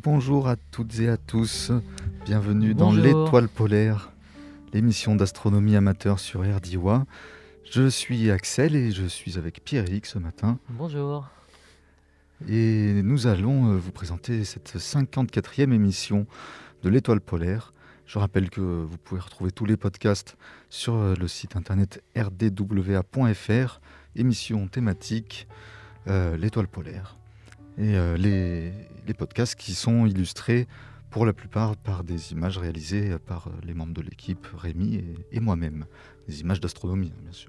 Bonjour à toutes et à tous, bienvenue dans Bonjour. l'Étoile polaire, l'émission d'astronomie amateur sur RDIWA. Je suis Axel et je suis avec Pierrick ce matin. Bonjour. Et nous allons vous présenter cette 54e émission de l'Étoile polaire. Je rappelle que vous pouvez retrouver tous les podcasts sur le site internet rdwa.fr, émission thématique l'Étoile polaire. Et les podcasts qui sont illustrés pour la plupart par des images réalisées par les membres de l'équipe, Rémi et moi-même. Des images d'astronomie, bien sûr.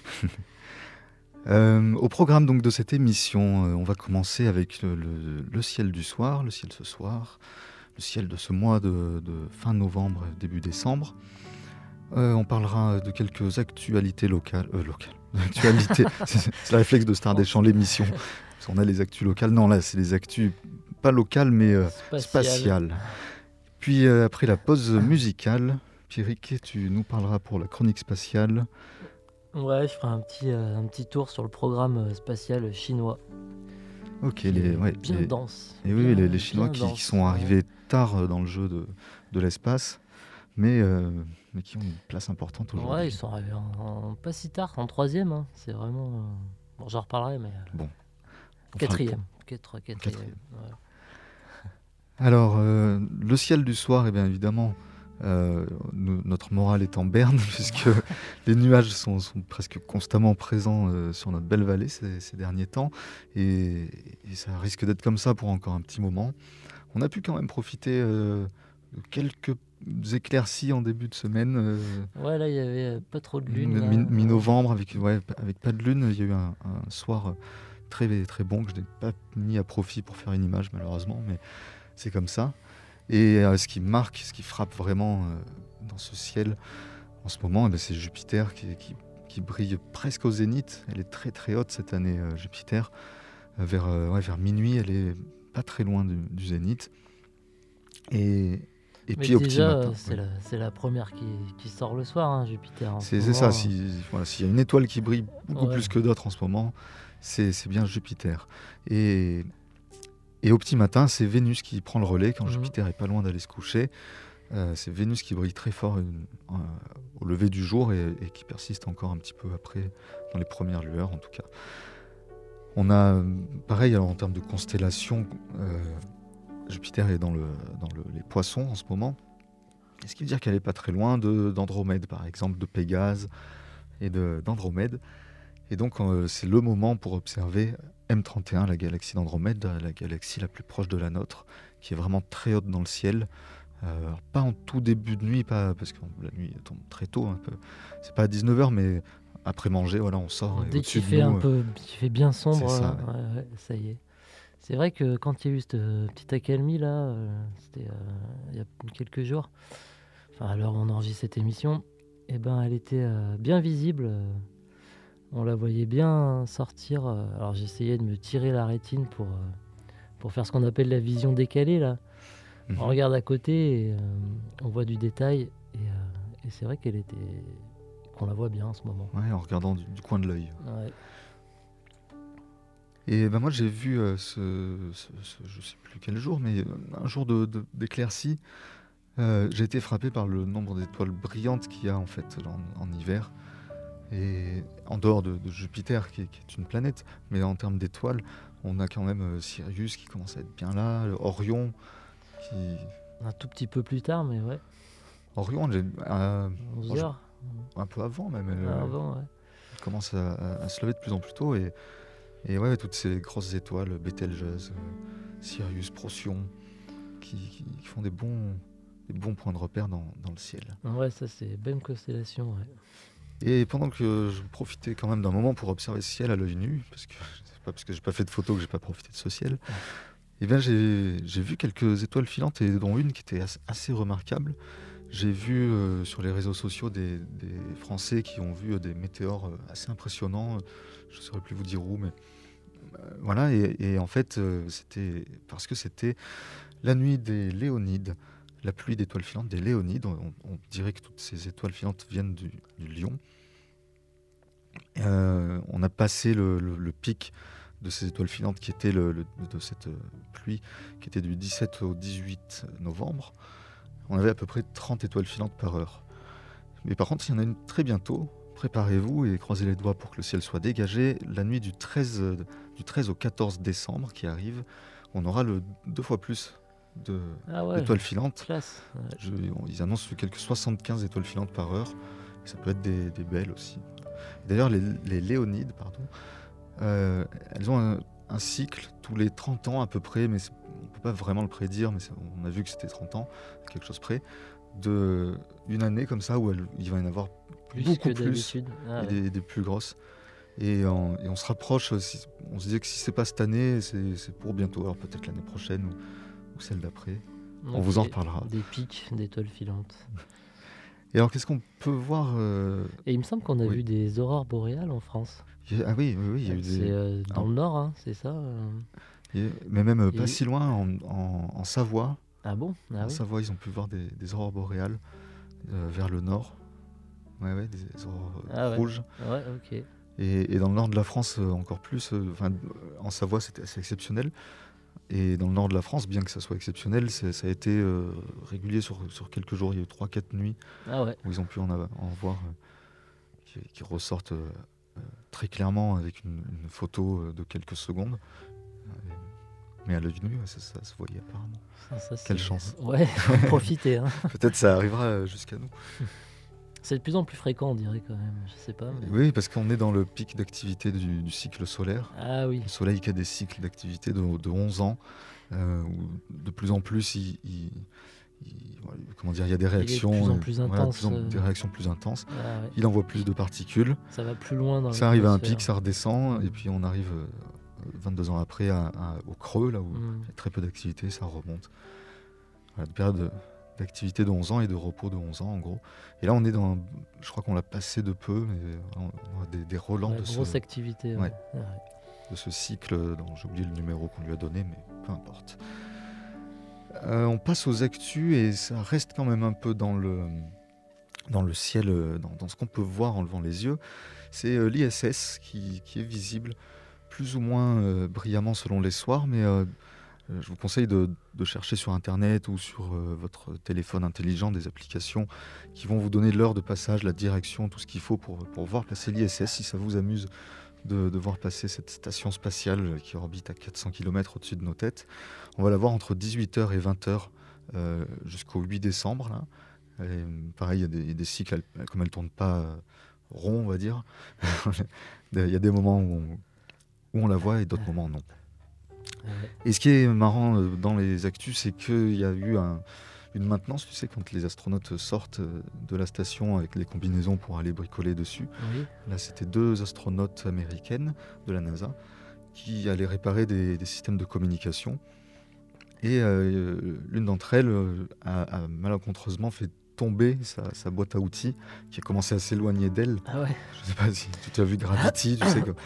Au programme donc de cette émission, on va commencer avec le ciel du soir, le ciel ce soir, le ciel de ce mois de fin novembre, début décembre. On parlera de quelques actualités locales. Actualités, c'est le réflexe de Star des Champs, l'émission. Parce qu'on a les actus locales. Non, là, c'est les actus pas locales, mais spatiales. Puis après la pause musicale, Pierrick, tu nous parleras pour la chronique spatiale. Ouais, je ferai un petit tour sur le programme spatial chinois. Ok, bien dense. Et oui, les Chinois qui sont arrivés tard dans le jeu de l'espace, mais qui ont une place importante aujourd'hui. Ouais, ils sont arrivés pas si tard, en 3e. Hein. C'est vraiment... Bon, j'en reparlerai, mais... Bon. 4e. Ouais. Alors, le ciel du soir, eh bien évidemment, notre morale est en berne, puisque les nuages sont presque constamment présents sur notre belle vallée ces derniers temps, et ça risque d'être comme ça pour encore un petit moment. On a pu quand même profiter de quelques éclaircies en début de semaine. Ouais, là, il n'y avait pas trop de lune. Mi-novembre, avec pas de lune, il y a eu un soir très, très bon que je n'ai pas mis à profit pour faire une image, malheureusement, mais c'est comme ça. Et ce qui frappe vraiment dans ce ciel en ce moment, c'est Jupiter qui brille presque au zénith. Elle est très très haute cette année, Jupiter. Vers minuit, elle est pas très loin du zénith. Et puis au petit matin. C'est la première qui sort le soir, hein, Jupiter. C'est ça, s'il y a une étoile qui brille beaucoup plus que d'autres en ce moment, c'est bien Jupiter. Et au petit matin, c'est Vénus qui prend le relais quand Jupiter est pas loin d'aller se coucher. C'est Vénus qui brille très fort au lever du jour et qui persiste encore un petit peu après, dans les premières lueurs en tout cas. On a, pareil, alors, en termes de constellation, Jupiter est dans les poissons en ce moment. Ce qui veut dire qu'elle n'est pas très loin d'Andromède, par exemple, de Pégase et d'Andromède. Et donc, c'est le moment pour observer M31, la galaxie d'Andromède, la galaxie la plus proche de la nôtre, qui est vraiment très haute dans le ciel. Pas en tout début de nuit, parce que la nuit tombe très tôt, un peu. C'est pas à 19h, mais après manger, voilà, on sort. Dès qu'il fait qu'il fait bien sombre, ça, ça y est. C'est vrai que quand il y a eu cette petite accalmie là, c'était il y a quelques jours, enfin à l'heure où on enregistre cette émission, elle était bien visible. On la voyait bien sortir. Alors j'essayais de me tirer la rétine pour faire ce qu'on appelle la vision décalée là. On regarde à côté et on voit du détail et c'est vrai qu'on la voit bien en ce moment. Ouais, en regardant du coin de l'œil. Ouais. Et moi j'ai vu je sais plus quel jour, mais un jour d'éclaircie, j'ai été frappé par le nombre d'étoiles brillantes qu'il y a en fait en hiver. Et en dehors de Jupiter qui est une planète, mais en termes d'étoiles, on a quand même Sirius qui commence à être bien là, Orion qui... Un tout petit peu plus tard, mais ouais. Orion, 11 heures. Un peu avant même. Avant, ouais. Elle commence à se lever de plus en plus tôt et ouais, toutes ces grosses étoiles, Bételgeuse, Sirius, Procyon, qui font des bons points de repère dans le ciel. Ouais, ça c'est belle constellation, ouais. Et pendant que je profitais quand même d'un moment pour observer ce ciel à l'œil nu, parce que c'est pas parce que j'ai pas fait de photos que j'ai pas profité de ce ciel, et bien j'ai vu quelques étoiles filantes, et dont une qui était assez remarquable. J'ai vu sur les réseaux sociaux des Français qui ont vu des météores assez impressionnants. Je ne saurais plus vous dire où, mais voilà. Et en fait, c'était parce que c'était la nuit des Léonides, la pluie d'étoiles filantes des Léonides. On dirait que toutes ces étoiles filantes viennent du lion. On a passé le pic de ces étoiles filantes qui étaient de cette pluie qui était du 17 au 18 novembre, on avait à peu près 30 étoiles filantes par heure. Mais par contre, il y en a une très bientôt. Préparez-vous et croisez les doigts pour que le ciel soit dégagé. La nuit du 13 au 14 décembre qui arrive, on aura 2 fois plus d'étoiles filantes. Classe. Ouais. Ils annoncent quelques 75 étoiles filantes par heure. Ça peut être des belles aussi. D'ailleurs, les Léonides, elles ont un cycle tous les 30 ans à peu près, mais on ne peut pas vraiment le prédire, mais on a vu que c'était 30 ans, quelque chose près, d'une année comme ça où il va y en avoir beaucoup plus et des plus grosses. Et on se rapproche, on se dit que si c'est pas cette année, c'est pour bientôt, alors peut-être l'année prochaine ou celle d'après. On vous en reparlera. Des pics d'étoiles filantes. Et alors, qu'est-ce qu'on peut voir Et il me semble qu'on a vu des aurores boréales en France. Ah oui, il y a eu C'est dans le nord, hein, c'est ça Mais même pas si loin, en Savoie. Ah bon? En Savoie, ils ont pu voir des aurores boréales vers le nord. Ouais, des aurores rouges. Ouais, ok. Et dans le nord de la France, encore plus. En Savoie, c'était assez exceptionnel. Et dans le nord de la France, bien que ça soit exceptionnel, ça a été régulier sur quelques jours. Il y a eu 3-4 nuits où ils ont pu en voir qui ressortent très clairement avec une photo de quelques secondes. Mais à l'œil nu, ça se voyait apparemment. Quelle chance. Ouais, profitez. Hein. Peut-être ça arrivera jusqu'à nous. C'est de plus en plus fréquent, on dirait quand même. Je sais pas. Mais... Oui, parce qu'on est dans le pic d'activité du cycle solaire. Ah oui. Le Soleil qui a des cycles d'activité de 11 ans, où de plus en plus, il y a des réactions de plus en plus intenses. Des réactions plus intenses. Ah ouais. Il envoie plus de particules. Ça va plus loin dans ça arrive à un pic, ça redescend, et puis on arrive 22 ans après au creux, là où il y a très peu d'activité, ça remonte. Voilà, une période d'activité de 11 ans et de repos de 11 ans en gros. Et là on est je crois qu'on l'a passé de peu, mais on a des relents de grosse activité. Ouais. De ce cycle dont j'ai oublié le numéro qu'on lui a donné, mais peu importe. On passe aux actus et ça reste quand même un peu dans le ciel, dans ce qu'on peut voir en levant les yeux. C'est l'ISS qui est visible plus ou moins brillamment selon les soirs, mais je vous conseille de chercher sur Internet ou sur votre téléphone intelligent des applications qui vont vous donner l'heure de passage, la direction, tout ce qu'il faut pour voir passer l'ISS, si ça vous amuse de voir passer cette station spatiale qui orbite à 400 km au-dessus de nos têtes. On va la voir entre 18h et 20h jusqu'au 8 décembre. Là. Et, pareil, il y a des cycles, comme elle ne tourne pas rond, on va dire. Il y a des moments où on la voit et d'autres moments non. Et ce qui est marrant dans les actus, c'est qu'il y a eu une maintenance, tu sais, quand les astronautes sortent de la station avec les combinaisons pour aller bricoler dessus. Oui. Là, c'était 2 astronautes américaines de la NASA qui allaient réparer des systèmes de communication. Et l'une d'entre elles a malencontreusement fait tomber sa boîte à outils qui a commencé à s'éloigner d'elle. Ah ouais. Je sais pas si tu as vu Gravity, tu sais que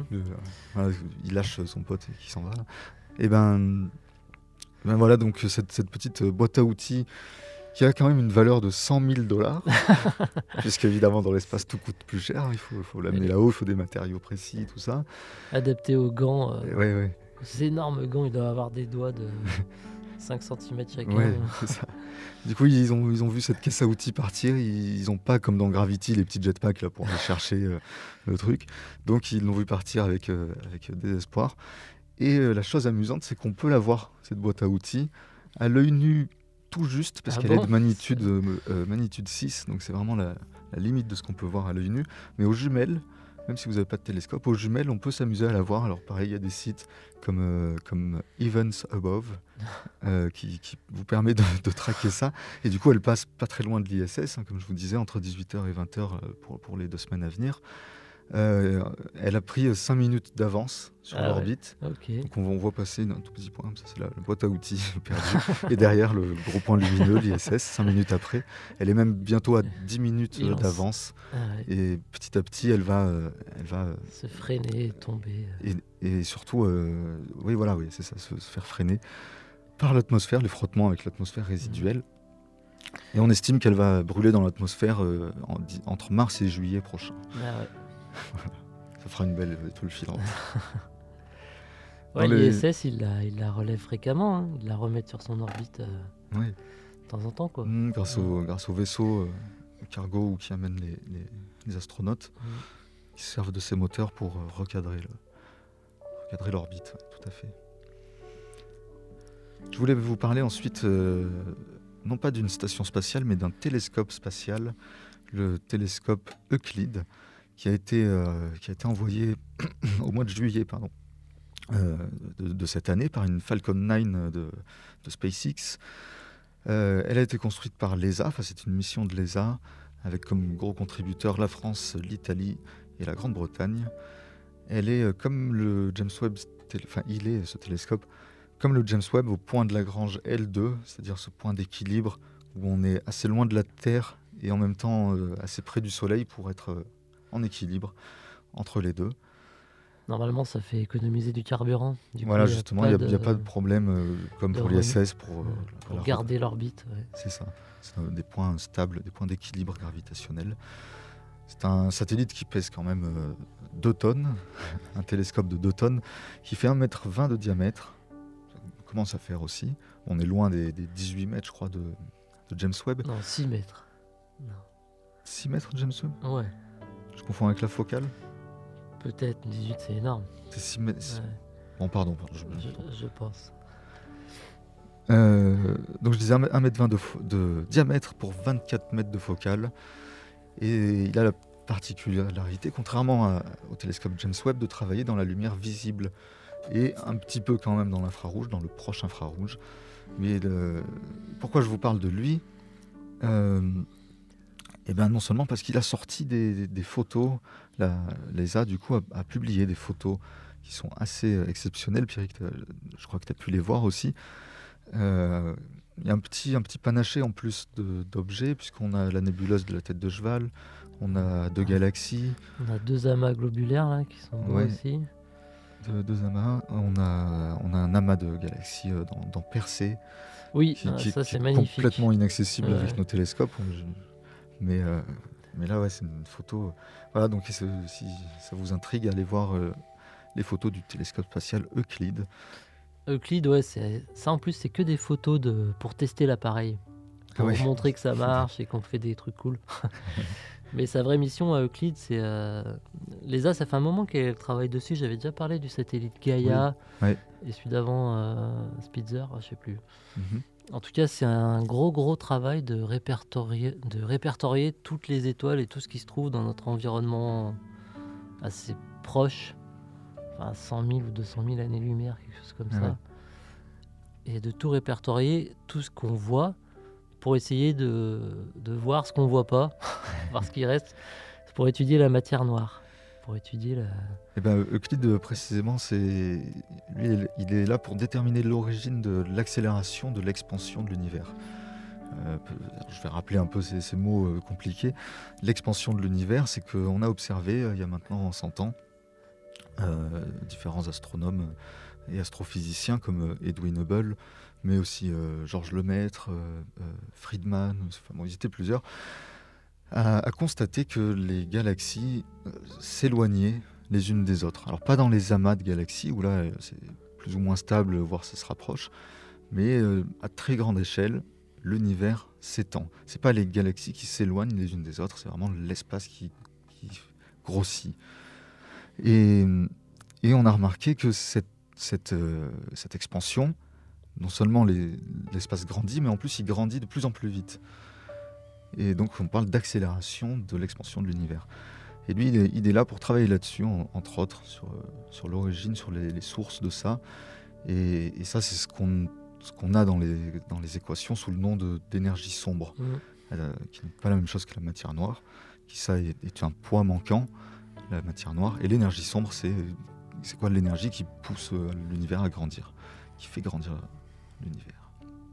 il lâche son pote et qui s'en va. Et ben voilà, donc cette petite boîte à outils qui a quand même une valeur de $100 000, puisque évidemment dans l'espace tout coûte plus cher, il faut l'amener là-haut, il faut des matériaux précis, tout ça. Adapté aux gants. Ouais. Ces énormes gants, ils doivent avoir des doigts de 5 cm chacun. Ouais, c'est ça. Du coup, ils ont vu cette caisse à outils partir. Ils n'ont pas, comme dans Gravity, les petits jetpacks là, pour aller chercher le truc. Donc, ils l'ont vu partir avec désespoir. Et la chose amusante, c'est qu'on peut la voir, cette boîte à outils, à l'œil nu tout juste, parce qu'elle est de magnitude 6. Donc, c'est vraiment la limite de ce qu'on peut voir à l'œil nu. Mais aux jumelles, même si vous n'avez pas de télescope, aux jumelles, on peut s'amuser à la voir. Alors pareil, il y a des sites comme Events Above qui vous permet de traquer ça. Et du coup, elle passe pas très loin de l'ISS, comme je vous disais, entre 18h et 20h pour les 2 semaines à venir. Elle a pris 5 minutes d'avance sur l'orbite. Ouais. Okay. Donc on voit passer un tout petit point, ça c'est la boîte à outils perdue. Et derrière le gros point lumineux, l'ISS, 5 minutes après. Elle est même bientôt à 10 minutes d'avance. Et petit à petit, elle va se freiner, tomber. Et surtout, oui, c'est ça, se faire freiner par l'atmosphère, les frottements avec l'atmosphère résiduelle. Et on estime qu'elle va brûler dans l'atmosphère entre mars et juillet prochain. Ah ouais. Ça fera une belle étoile filante. Ouais, les... l'ISS, il la relève fréquemment, hein. Il la remet sur son orbite Oui. de temps en temps, quoi. Grâce au vaisseau cargo ou qui amène les astronautes, qui se servent de ces moteurs pour recadrer l'orbite. Ouais, tout à fait. Je voulais vous parler ensuite, non pas d'une station spatiale, mais d'un télescope spatial, le télescope Euclide, qui a été envoyé au mois de juillet de cette année par une Falcon 9 de SpaceX. Elle a été construite par l'ESA, c'est une mission de l'ESA, avec comme gros contributeurs la France, l'Italie et la Grande-Bretagne. Elle est comme le James Webb, il est ce télescope, comme le James Webb au point de Lagrange L2, c'est-à-dire ce point d'équilibre où on est assez loin de la Terre et en même temps assez près du Soleil pour être en équilibre entre les deux. Normalement, ça fait économiser du carburant. Voilà, justement, il n'y a pas de problème comme pour l'ISS pour garder l'orbite. Ouais. C'est ça. C'est des points stables, des points d'équilibre gravitationnel. C'est un satellite qui pèse quand même 2 tonnes, un télescope de 2 tonnes, qui fait 1,20 m de diamètre. Ça commence à faire aussi. On est loin des 18 mètres, je crois, de James Webb. Non, 6 mètres. Non. 6 mètres de James Webb ? Ouais. Je confonds avec la focale ? Peut-être, 18, c'est énorme. C'est 6 mètres. Ouais. Bon, pardon. Je pense. Donc je disais 1,20 m de diamètre pour 24 mètres de focale. Et il a la particularité, contrairement au télescope James Webb, de travailler dans la lumière visible et un petit peu quand même dans l'infrarouge, dans le proche infrarouge. Mais pourquoi je vous parle de lui ? Eh ben non seulement parce qu'il a sorti des photos, l'ESA du coup a publié des photos qui sont assez exceptionnelles. Pierrick, je crois que tu as pu les voir aussi. Il y a un petit panaché en plus d'objets, puisqu'on a la nébuleuse de la tête de cheval, on a 2 galaxies. On a 2 amas globulaires là, qui sont beaux aussi. 2 amas. On a un amas de galaxies dans Persée. Oui, ça c'est magnifique. Complètement inaccessible avec nos télescopes. Mais là, ouais, c'est une photo. Voilà, donc si ça vous intrigue, allez voir les photos du télescope spatial Euclide. Euclide, ouais, ça en plus, c'est que des photos pour tester l'appareil. Pour montrer que ça marche et qu'on fait des trucs cool. Mais sa vraie mission à Euclide, c'est. L'ESA, ça fait un moment qu'elle travaille dessus. J'avais déjà parlé du satellite Gaia et celui d'avant, Spitzer, je sais plus. En tout cas, c'est un gros travail de répertorier toutes les étoiles et tout ce qui se trouve dans notre environnement assez proche, enfin 100 000 ou 200 000 années-lumière, quelque chose comme ça. Et de tout répertorier, tout ce qu'on voit, pour essayer de voir ce qu'on voit pas, voir ce qui reste, pour étudier la matière noire. Pour étudier la... Eh ben, Euclide, précisément, lui, il est là pour déterminer l'origine de l'accélération de l'expansion de l'univers. Je vais rappeler un peu ces mots compliqués. L'expansion de l'univers, c'est qu'on a observé, il y a maintenant 100 ans, différents astronomes et astrophysiciens comme Edwin Hubble, mais aussi Georges Lemaître, Friedman, ils étaient plusieurs, à constater que les galaxies s'éloignaient les unes des autres. Alors pas dans les amas de galaxies, où là c'est plus ou moins stable, voire ça se rapproche, mais à très grande échelle, l'univers s'étend. C'est pas les galaxies qui s'éloignent les unes des autres, c'est vraiment l'espace qui grossit. Et on a remarqué que cette expansion, non seulement l'espace grandit, mais en plus il grandit de plus en plus vite. Et donc on parle d'accélération de l'expansion de l'univers. Et lui, il est là pour travailler là-dessus, entre autres, sur l'origine, sur les sources de ça. Et ça, c'est ce qu'on a dans les équations sous le nom d'énergie sombre, qui n'est pas la même chose que la matière noire, qui ça est un poids manquant, la matière noire. Et l'énergie sombre, c'est quoi l'énergie qui pousse l'univers à grandir, qui fait grandir l'univers.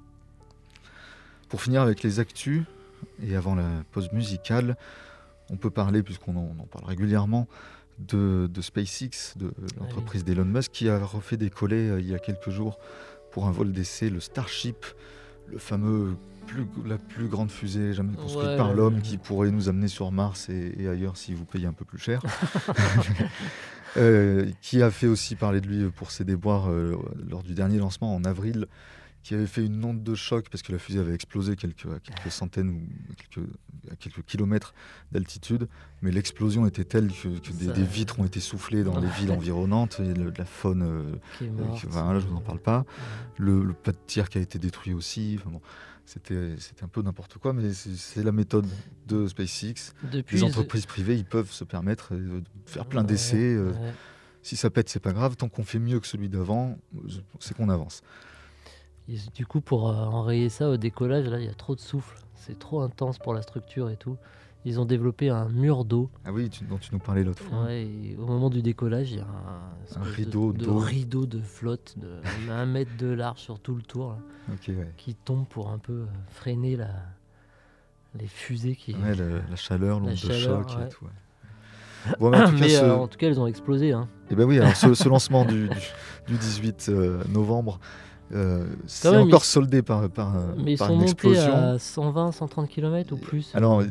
Pour finir avec les actus, et avant la pause musicale, on peut parler, puisqu'on en parle régulièrement, de SpaceX, de l'entreprise d'Elon Musk, qui a refait décoller il y a quelques jours pour un vol d'essai le Starship, le fameux la plus grande fusée jamais construite par l'homme, qui pourrait nous amener sur Mars et ailleurs si vous payez un peu plus cher. qui a fait aussi parler de lui pour ses déboires lors du dernier lancement en avril, qui avait fait une onde de choc parce que la fusée avait explosé à quelques centaines ou à quelques kilomètres d'altitude, mais l'explosion était telle que des vitres ont été soufflées dans les villes environnantes, et de la faune, là je vous en parle pas, le pas de tir qui a été détruit aussi. Enfin, bon, c'était un peu n'importe quoi, mais c'est la méthode de SpaceX. Les entreprises privées, ils peuvent se permettre de faire plein d'essais. Si ça pète, c'est pas grave. Tant qu'on fait mieux que celui d'avant, c'est qu'on avance. Et du coup, pour enrayer ça au décollage, là, il y a trop de souffle. C'est trop intense pour la structure et tout. Ils ont développé un mur d'eau. Ah oui, dont tu nous parlais l'autre fois. Ouais, et au moment du décollage, il y a un rideau de flotte de 1 mètre de large sur tout le tour, là, qui tombe pour un peu freiner les fusées. La chaleur, l'onde de choc et tout. Bon, en tout cas, elles ont explosé. Hein. Et ben oui, alors ce lancement du 18 novembre, c'est encore soldé par mais ils sont une explosion. Montés à 120, 130 km ou plus. Alors,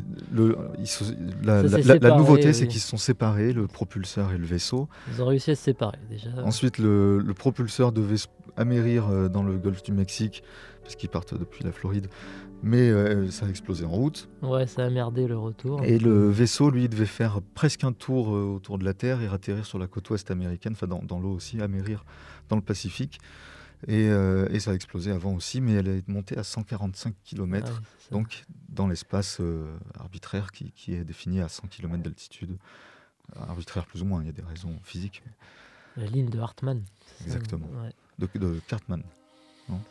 la nouveauté, c'est qu'ils se sont séparés, le propulseur et le vaisseau. Ils ont réussi à se séparer, déjà. Ensuite, le propulseur devait amérir dans le golfe du Mexique, parce qu'ils partent depuis la Floride, mais ça a explosé en route. Ouais, ça a merdé le retour. Et le vaisseau, lui, devait faire presque un tour autour de la Terre et atterrir sur la côte ouest américaine, enfin dans l'eau aussi, amérir dans le Pacifique. Et ça a explosé avant aussi, mais elle est montée à 145 km, donc dans l'espace arbitraire qui est défini à 100 km d'altitude. Arbitraire plus ou moins, il y a des raisons physiques. La ligne de Hartmann. Exactement. De Cartman. Non.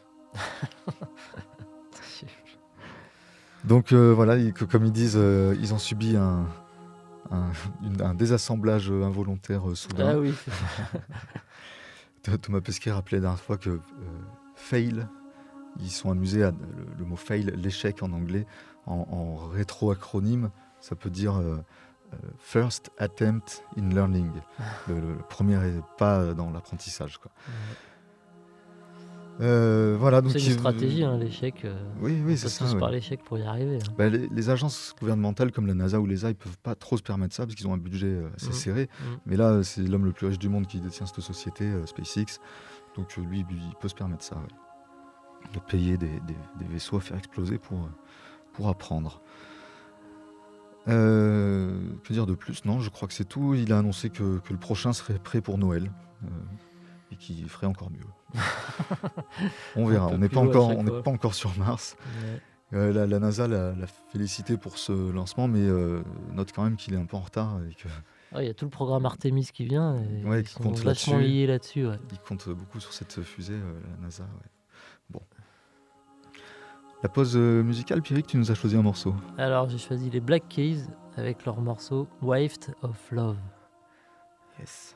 Donc voilà, comme ils disent, ils ont subi un désassemblage involontaire soudain. Ah oui. Thomas Pesquet rappelait la dernière fois que fail, ils sont amusés à le mot fail, l'échec en anglais, en rétro-acronyme, ça peut dire first attempt in learning, le premier pas dans l'apprentissage, quoi. Voilà, donc c'est une stratégie, hein, l'échec. Oui, c'est ça. Par l'échec pour y arriver. Hein. Bah, les agences gouvernementales comme la NASA ou l'ESA, ils peuvent pas trop se permettre ça parce qu'ils ont un budget assez serré. Mais là, c'est l'homme le plus riche du monde qui détient cette société, SpaceX. Donc lui, il peut se permettre ça. Ouais. De payer des vaisseaux à faire exploser pour apprendre. Que dire de plus? Non, je crois que c'est tout. Il a annoncé que le prochain serait prêt pour Noël. Et qu'il ferait encore mieux. On verra, on n'est pas encore sur Mars. Ouais. La NASA l'a félicité pour ce lancement, mais note quand même qu'il est un peu en retard. Il y a tout le programme Artemis qui vient, et ils sont vachement liés là-dessus. Ouais. Ils comptent beaucoup sur cette fusée, la NASA. Ouais. Bon. La pause musicale, Pierrick, tu nous as choisi un morceau. Alors j'ai choisi les Black Keys avec leur morceau Waft of Love. Yes.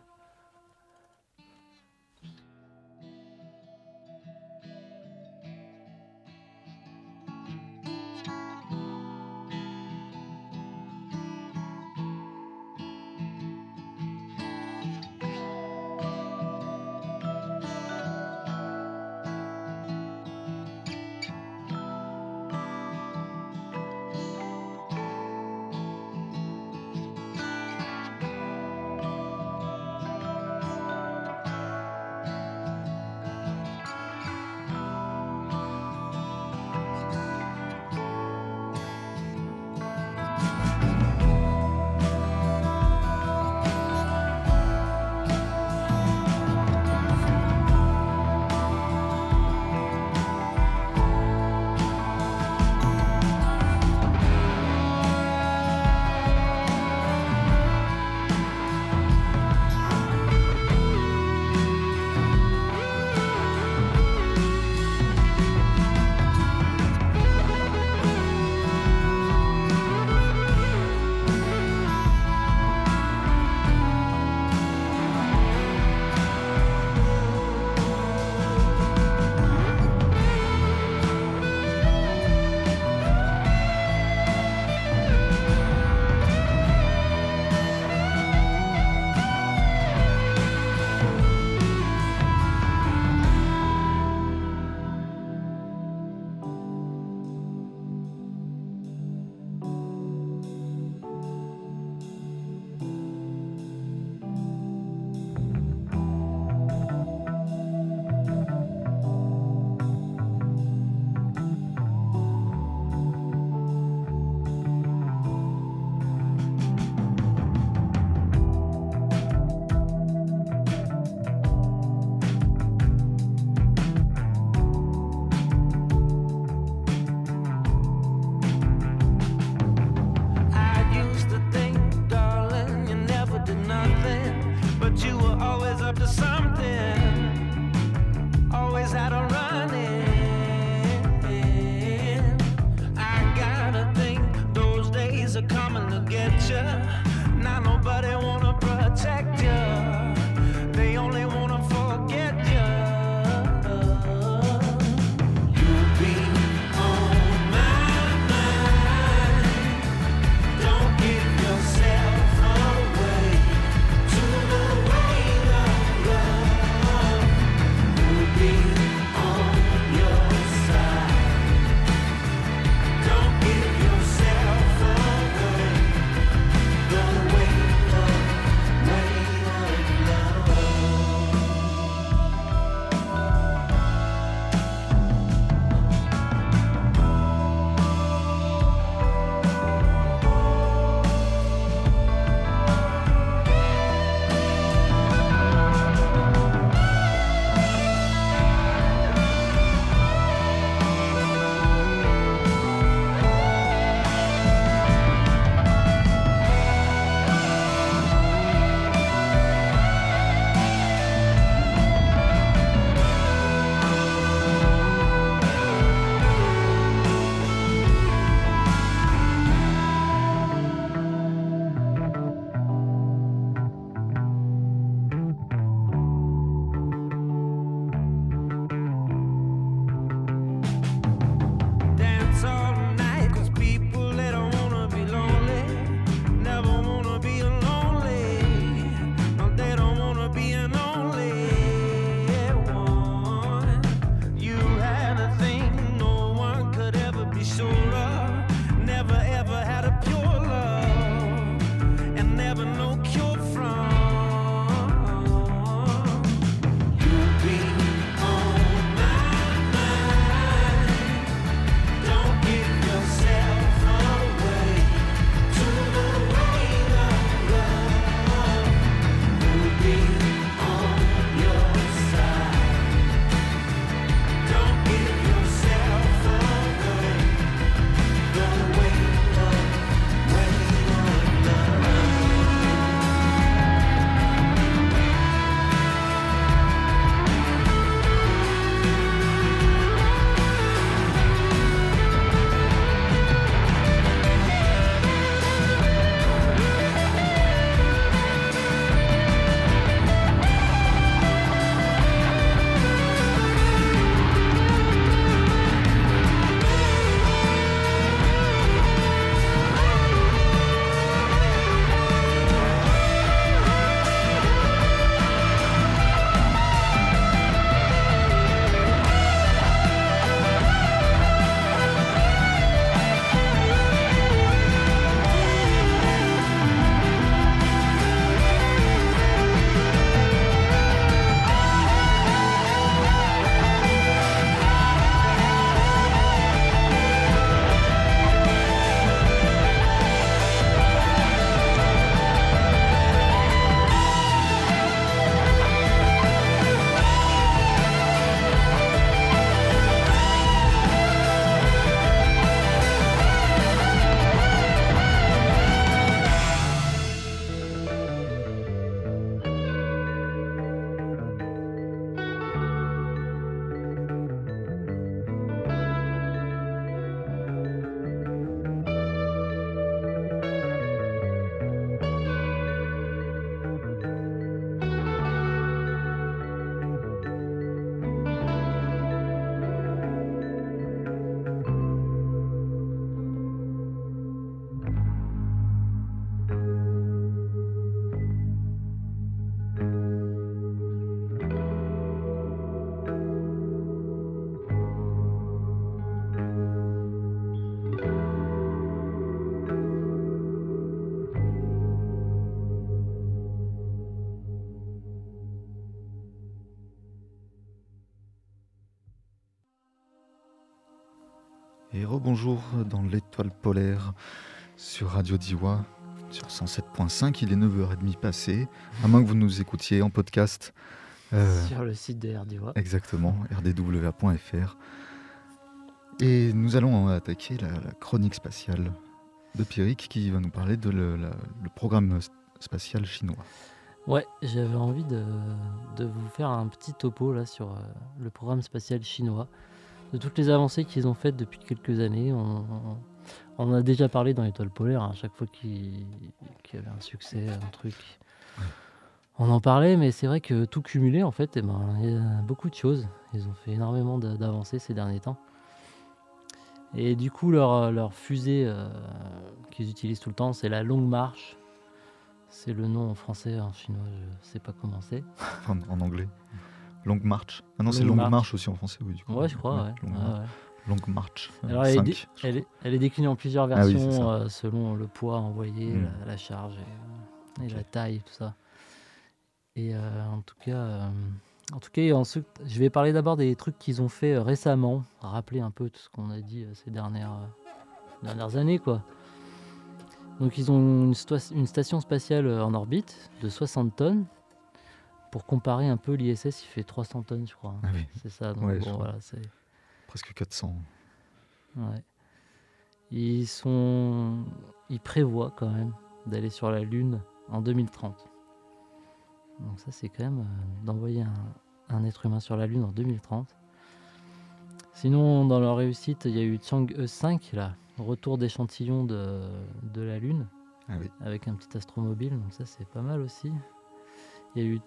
Et rebonjour dans l'étoile polaire sur Radio Diwa sur 107.5. Il est 9h30 passé, à moins que vous nous écoutiez en podcast. Sur le site de RDWA. Exactement, rdwa.fr. Et nous allons attaquer la chronique spatiale de Pierrick qui va nous parler de le programme spatial chinois. Ouais, j'avais envie de vous faire un petit topo là sur le programme spatial chinois, de toutes les avancées qu'ils ont faites depuis quelques années. On en a déjà parlé dans l'étoile polaire, à chaque fois qu'il y avait un succès, un truc. Ouais. On en parlait, mais c'est vrai que tout cumulé, en fait, il y a beaucoup de choses. Ils ont fait énormément d'avancées ces derniers temps. Et du coup, leur fusée qu'ils utilisent tout le temps, c'est la Longue Marche. C'est le nom en français, en chinois, je ne sais pas comment c'est. En anglais. Longue March. Ah non, c'est Longue Marche aussi en français, oui. Du coup. Ouais, je crois, ouais. Longue March. Alors, 5, elle est déclinée en plusieurs versions selon le poids envoyé, la charge et la taille, tout ça. Et en tout cas, je vais parler d'abord des trucs qu'ils ont fait récemment, rappeler un peu tout ce qu'on a dit ces dernières années, quoi. Donc ils ont une station spatiale en orbite de 60 tonnes. Pour comparer un peu, l'ISS, il fait 300 tonnes, je crois. Ah oui. C'est ça, donc ouais, voilà, c'est... Presque 400. Ouais. Ils prévoient quand même d'aller sur la Lune en 2030. Donc ça, c'est quand même d'envoyer un être humain sur la Lune en 2030. Sinon, dans leur réussite, il y a eu Chang'e 5, là, retour d'échantillon de la Lune, avec un petit astromobile, donc ça, c'est pas mal aussi. Il y a eu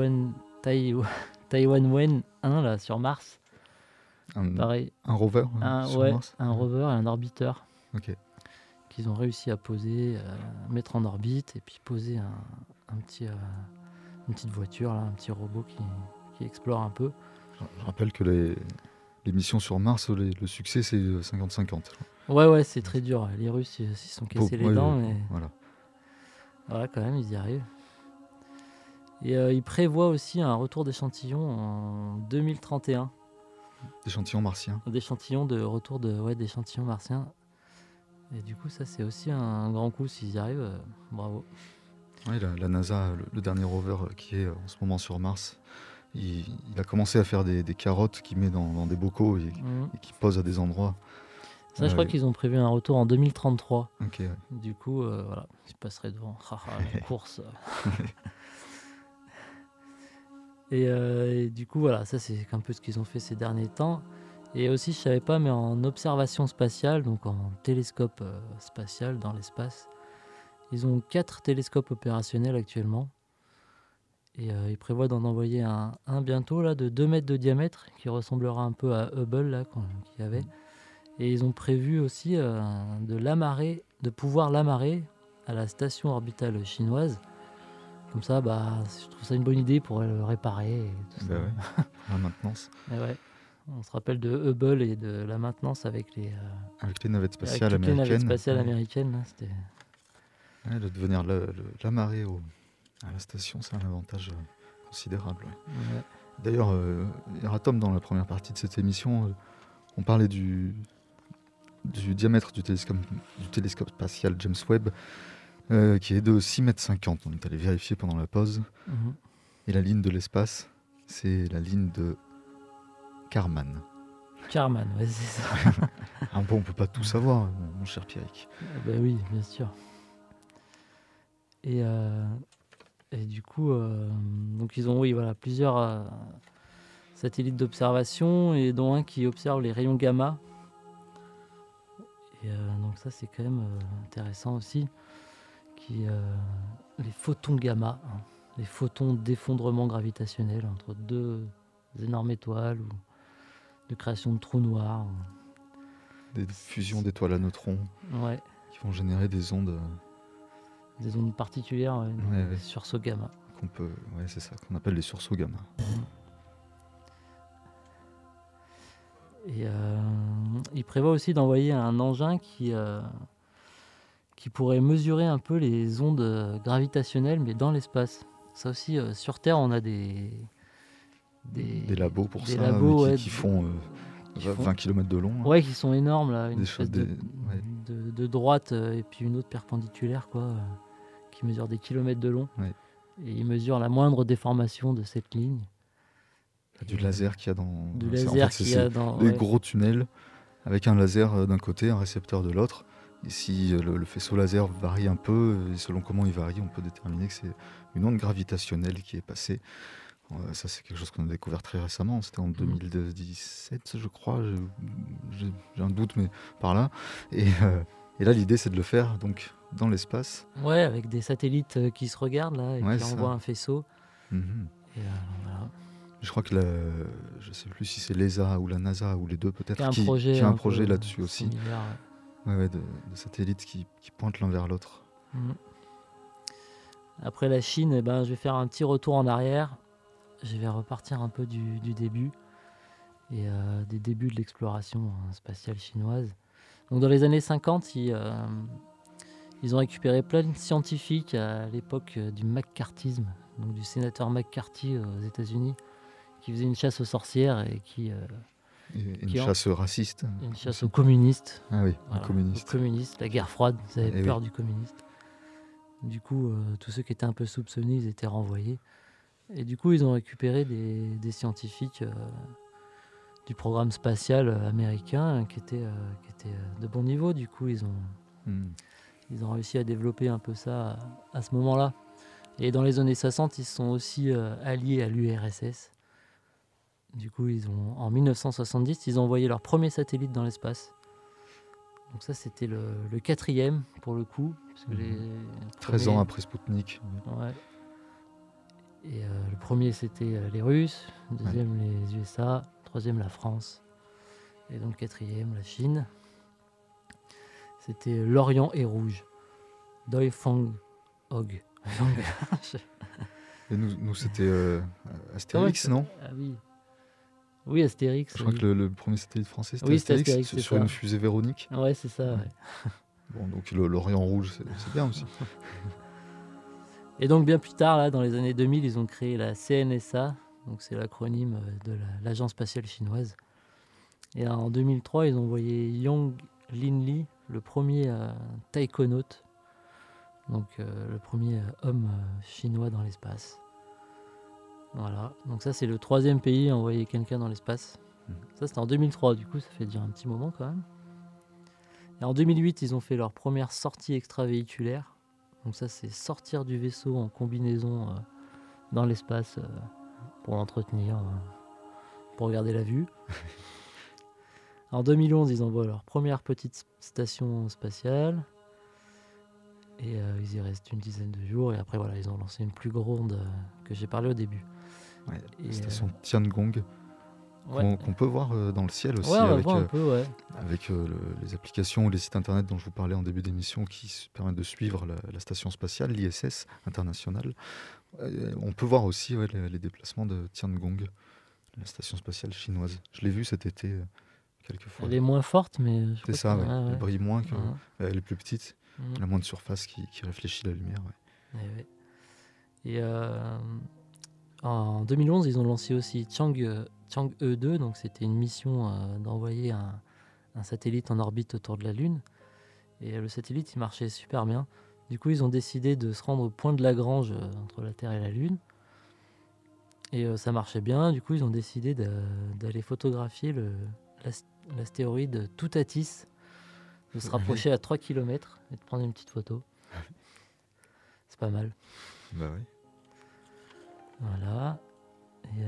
Taiwan 1 là, sur Mars. Pareil. Un rover sur Mars. Un rover et un orbiteur. Ok. Qu'ils ont réussi à poser, mettre en orbite et puis poser une petite voiture, là, un petit robot qui explore un peu. Je rappelle que les missions sur Mars, le succès, c'est 50-50. Ouais, c'est très dur. Les Russes, ils se sont cassés les dents, mais voilà, quand même, ils y arrivent. Et ils prévoient aussi un retour d'échantillons en 2031. D'échantillons martiens. D'échantillons martiens. Et du coup, ça, c'est aussi un grand coup s'ils y arrivent. Bravo. Oui, la NASA, le dernier rover qui est en ce moment sur Mars, il a commencé à faire des carottes qu'il met dans des bocaux et qu'il pose à des endroits. Ça, je crois qu'ils ont prévu un retour en 2033. Ok. Ouais. Du coup, voilà, je passerai devant. La course. Et du coup, voilà, ça, c'est un peu ce qu'ils ont fait ces derniers temps. Et aussi, je savais pas, mais en observation spatiale, donc en télescope spatial dans l'espace, ils ont 4 télescopes opérationnels actuellement. Et ils prévoient d'en envoyer un bientôt là, de 2 mètres de diamètre qui ressemblera un peu à Hubble là, qu'il y avait. Et ils ont prévu aussi de pouvoir l'amarrer à la station orbitale chinoise. Comme ça, je trouve ça une bonne idée pour le réparer. Et tout ça. Ouais. La maintenance. Et ouais. On se rappelle de Hubble et de la maintenance avec les navettes spatiales américaines. Les navettes spatiales américaines, là, c'était... de devenir l'amarrer à la station, c'est un avantage considérable. Ouais. D'ailleurs, Eratom, dans la première partie de cette émission, on parlait du diamètre du télescope spatial James Webb, qui est de 6,50 m. On est allé vérifier pendant la pause. Et la ligne de l'espace, c'est la ligne de Kármán. Kármán, ouais, c'est ça. On peut pas tout savoir, mon cher Pierrick. Oui, bien sûr. Et du coup, donc ils ont plusieurs satellites d'observation, et dont un qui observe les rayons gamma. Et donc ça, c'est quand même intéressant aussi. Les photons gamma, les photons d'effondrement gravitationnel entre deux énormes étoiles, ou de création de trous noirs. Des fusions d'étoiles à neutrons qui vont générer des ondes... Des ondes particulières, des sursauts gamma. C'est ça, qu'on appelle les sursauts gamma. Et il prévoit aussi d'envoyer un engin qui pourrait mesurer un peu les ondes gravitationnelles, mais dans l'espace. Ça aussi, sur Terre, on a des labos pour des ça, labos, qui font 20 km de long. Ouais, qui sont énormes là, une Des espèce choses, de droite et puis une autre perpendiculaire quoi, qui mesure des kilomètres de long. Ouais. Et ils mesurent la moindre déformation de cette ligne. Du laser qu'il y a dans. Du en laser fait, qu'il y a dans. des Ouais. gros tunnels avec un laser d'un côté, un récepteur de l'autre. Et si le faisceau laser varie un peu, et selon comment il varie, on peut déterminer que c'est une onde gravitationnelle qui est passée. Ça, c'est quelque chose qu'on a découvert très récemment. C'était en 2017, je crois. J'ai un doute, mais par là. Et là, l'idée, c'est de le faire donc dans l'espace. Ouais, avec des satellites qui se regardent là et Ouais, qui c'est envoient ça. un faisceau. Mhm. Et voilà. Je crois que je ne sais plus si c'est l'ESA ou la NASA ou les deux peut-être Qui a un qui projet, a un projet là-dessus aussi. similaire, Ouais, de satellites qui pointent l'un vers l'autre. ouais. Après la Chine, eh ben, je vais faire un petit retour en arrière. Je vais repartir un peu du début et des débuts de l'exploration spatiale chinoise. Donc dans les années 50, ils ont récupéré plein de scientifiques à l'époque du McCarthyisme, donc du sénateur McCarthy aux États-Unis, qui faisait une chasse aux sorcières et Et une chasse raciste. une chasse aux communistes. Ah oui, Voilà, aux communistes. aux communistes, la guerre froide, ils avaient Eh peur oui. du communiste. Du coup, tous ceux qui étaient un peu soupçonnés, ils étaient renvoyés. Et du coup, ils ont récupéré des scientifiques du programme spatial américain qui étaient de bon niveau. Du coup, ils ont réussi à développer un peu ça à ce moment-là. Et dans les années 60, ils se sont aussi alliés à l'URSS. Du coup, en 1970, ils ont envoyé leur premier satellite dans l'espace. Donc ça, c'était le 4e pour le coup. Parce que 13 ans après Spoutnik. Ouais. Et le premier, c'était les Russes. Le deuxième, les USA. Le troisième, la France. Et donc le 4e, la Chine. C'était l'Orient et Rouge. Doi Fang Og. Et nous c'était Astérix, non? Ah oui. Oui, Astérix. Je crois que le premier satellite français, c'était Oui, c'était Astérix, Astérix, sur c'est une ça. fusée Véronique. Ouais, c'est ça. Ouais. Bon, donc l'Orient rouge, c'est bien aussi. Et donc bien plus tard, là, dans les années 2000, ils ont créé la CNSA, donc c'est l'acronyme de l'Agence spatiale chinoise. Et en 2003, ils ont envoyé Yang Linli, le premier taïkonaute, donc le premier homme chinois dans l'espace. Voilà, donc ça c'est le 3e pays à envoyer quelqu'un dans l'espace. Ça c'était en 2003, du coup ça fait déjà un petit moment quand même. Et en 2008, ils ont fait leur première sortie extravéhiculaire. Donc ça, c'est sortir du vaisseau en combinaison dans l'espace pour l'entretenir, pour regarder la vue. En 2011, ils envoient leur première petite station spatiale. Et ils y restent une dizaine de jours. Et après, voilà, ils ont lancé une plus grande que j'ai parlé au début. Ouais, Et, station Tiangong. Ouais. Qu'on peut voir dans le ciel aussi, Ouais, on va voir un peu, ouais. avec les applications ou les sites internet dont je vous parlais en début d'émission qui permettent de suivre la station spatiale, l'ISS internationale. On peut voir aussi les déplacements de Tiangong, la station spatiale chinoise. Je l'ai vu cet été quelques fois. Elle est moins forte, mais... C'est ça, ouais. Elle brille moins, elle est plus petite, elle a moins de surface qui réfléchit la lumière. Ouais. Et en 2011, ils ont lancé aussi Chang'e 2, donc c'était une mission d'envoyer un satellite en orbite autour de la Lune. Et le satellite, il marchait super bien. Du coup, ils ont décidé de se rendre au point de Lagrange entre la Terre et la Lune. Et ça marchait bien. Du coup, ils ont décidé d'aller photographier l'astéroïde Toutatis, de se rapprocher à 3 km et de prendre une petite photo. C'est pas mal. Bah oui. Voilà. Et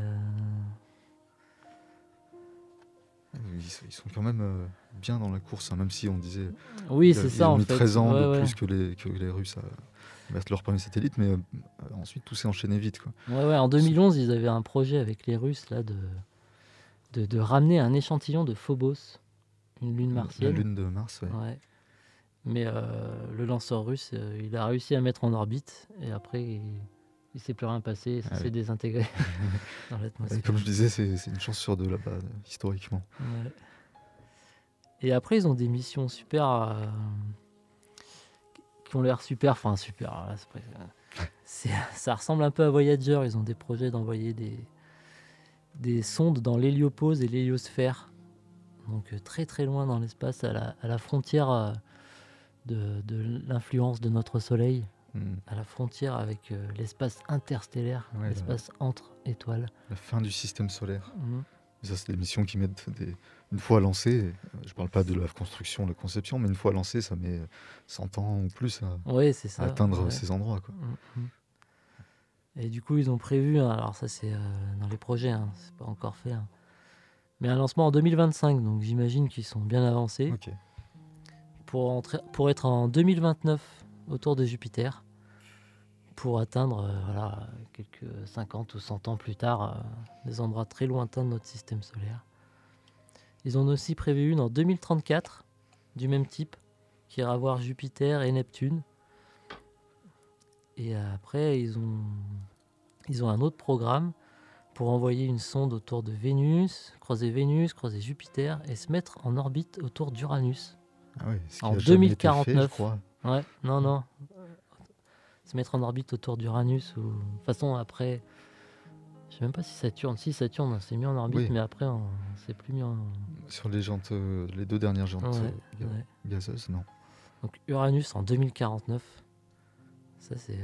ils sont quand même bien dans la course, hein, même si on disait... Oui, c'est ça, ils ont en mis fait. 13 ans de plus que les Russes à mettre leur premier satellite, mais ensuite tout s'est enchaîné vite, quoi. Ouais, en 2011, ils avaient un projet avec les Russes là, de ramener un échantillon de Phobos, une lune martienne. La lune de Mars, ouais. Mais le lanceur russe, il a réussi à mettre en orbite, et après, il ne s'est plus rien passé, ça s'est désintégré dans l'atmosphère. Comme je disais, c'est une chance sur deux là-bas, historiquement. Ouais. Et après, ils ont des missions super... qui ont l'air super, enfin super, là, ça ressemble un peu à Voyager. Ils ont des projets d'envoyer des sondes dans l'héliopause et l'héliosphère. donc très très loin dans l'espace, à la frontière de l'influence de notre Soleil, à la frontière avec l'espace interstellaire, Ouais, l'espace entre étoiles. la fin du système solaire. Mhm. Et ça, c'est des missions qui mettent une fois lancées, je parle pas de la construction, de la conception, mais une fois lancées, ça met 100 ans ou plus Oui, c'est à ça. atteindre Ouais. ces endroits, quoi. Mhm. Et du coup, ils ont prévu, alors ça c'est dans les projets, hein, c'est pas encore fait, hein, mais un lancement en 2025, donc j'imagine qu'ils sont bien avancés, Ok. pour être en 2029 autour de Jupiter, pour atteindre voilà, quelques 50 ou 100 ans plus tard des endroits très lointains de notre système solaire. Ils ont aussi prévu une en 2034 du même type, qui ira voir Jupiter et Neptune. Et après, ils ont un autre programme pour envoyer une sonde autour de Vénus, croiser Jupiter et se mettre en orbite autour d'Uranus. Ah ouais, ce qui En a jamais été fait, je 2049. crois. Ouais, non. Se mettre en orbite autour d'Uranus. De toute façon, après, je sais même pas si Saturne. Si Saturne, s'est mis en orbite, Oui. mais après, on s'est plus mis en. Sur les jantes, les 2 dernières jantes Ouais. gazeuses, non. Donc Uranus en 2049. Ça, c'est.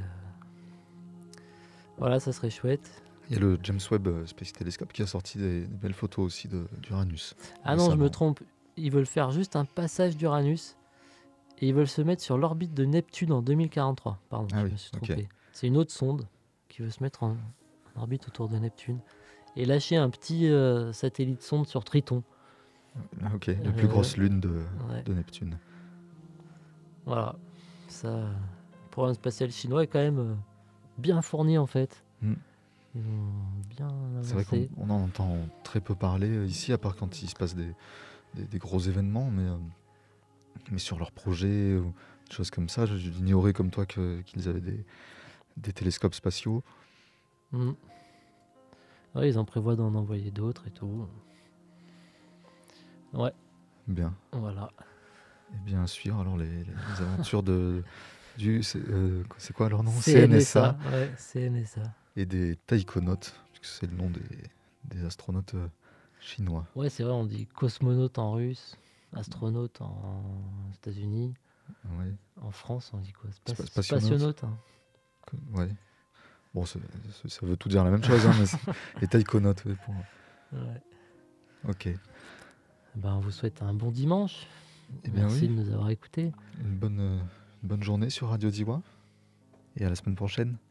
Voilà, ça serait chouette. Il y a le James Webb Space Telescope qui a sorti des belles photos aussi d'Uranus. Ah non, je me récemment. trompe. Ils veulent faire juste un passage d'Uranus et ils veulent se mettre sur l'orbite de Neptune en 2043. Pardon, Ah je oui, me suis ok. trompé. C'est une autre sonde qui veut se mettre en orbite autour de Neptune et lâcher un petit satellite sonde sur Triton. Ah, ok, la plus grosse lune de Neptune. Voilà. Ça, le programme spatial chinois est quand même bien fourni en fait. Mm. Ils ont bien C'est vrai avancé. qu'on en entend très peu parler ici, à part quand il se passe des gros événements, mais sur leurs projets ou des choses comme ça, j'ignorais comme toi qu'ils avaient des télescopes spatiaux. Mm. Ouais, ils en prévoient d'en envoyer d'autres et tout. Ouais, Bien. voilà. Et bien à suivre alors les aventures c'est quoi leur nom? CNSA. Ouais, CNSA. Et des taïkonautes, puisque c'est le nom des astronautes chinois. Ouais, c'est vrai, on dit cosmonaute en russe, astronaute en États-Unis. Ouais. En France, on dit quoi? Spationaute. Spationaute. Hein. Ouais. Bon, ça veut tout dire la même chose, hein, mais les taïkonautes. Ouais, Ouais. Ok. Ben, on vous souhaite un bon dimanche. Eh bien, Merci oui. de nous avoir écoutés. Une bonne journée sur Radio Diwa. Et à la semaine prochaine.